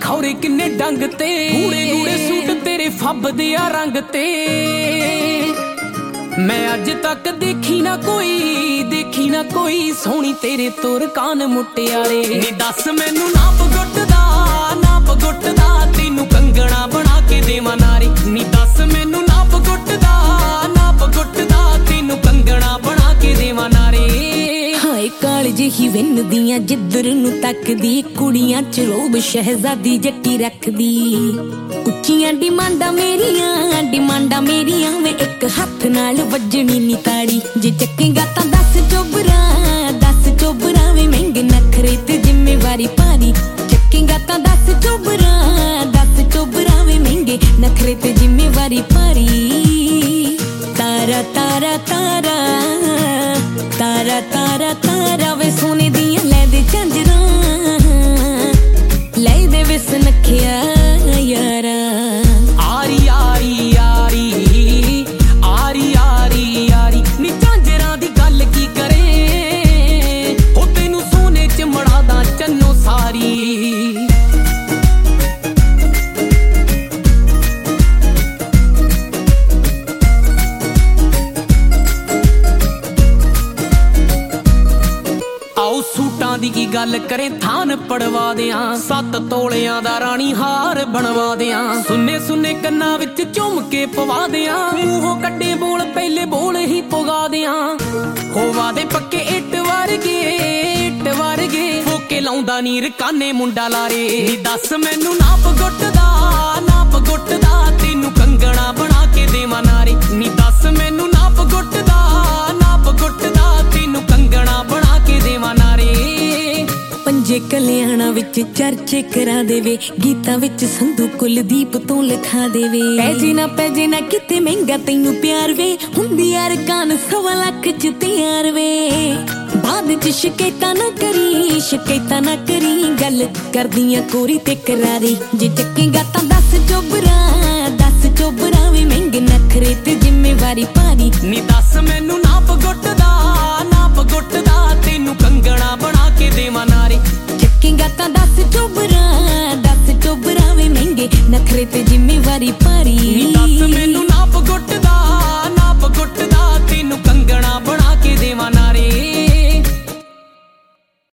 खौरे किन्ने डंग ते गूड़े गूड़े सूट तेरे फबदे आ रंग ते मैं अज तक देखी ना कोई सोहनी तेरे तोर कान मुटियारे नी दस मैनू नाप गुट्टदा तेनू कंगना बना के देवां नारे नी दस मैनू नाप गुट्टदा तेनू कंगना बना के देवां नारे हाय काल जिही विन्नदियां जिधर नू तकदी कुड़ियां च रोब शहजादी जट्टी रखदी उच्चियां डिमांडां मेरियां वे एक हथ नाल वजनी नी ताड़ी जे चक्केगा तां दस चोबरा वे महंगे नखरे ते जिम्मेवारी भारी चक्केगा तां दस चोबरा वे महंगे नखरे ते जिम्मेवारी भारी तारा तारा तारा तारा तारा तारा वे सोने दियां लै दे झांजरां लै दे वे सनखिया यारा आरी आरी आरी आरी आरी आरी नी झांजरां दी गल की करे हो तेनू सोने च मड़ा दा चन्नो सारी सूटां दी की गल करे थान पड़वा दियां 7 तोलियां दा रानी हार बनवा दियां सुन्ने कन्ना विच झुमके पवा दियां मूहों कड्डे बोल पहले बोल ही पुगा दियां होवा दे पक्के इट वर्गे फोके लाउंदा नी रकाने मुंडा लारे नी दस मैनू नाप गुट्टदा तेनू कंगना बना के देवां नारे नी दस मैनू नाप गुट्टदा तेनू कंगना बना के देवां नारे पंजे कल्याणा विच चर्चे करा देवे गीतां विच संधू कुलदीप तों लिखा देवे पैजे ना किते महंगा तैनू प्यार वे हुंदी यार कान 1.25 लाख च तैयार वे बाद च शिकायतां ना करी गल करदियां कोरी ते करारी जे चक्केगा तां दस चोबरा वे महंगे नखरे ते जिम्मेवारी भारी नी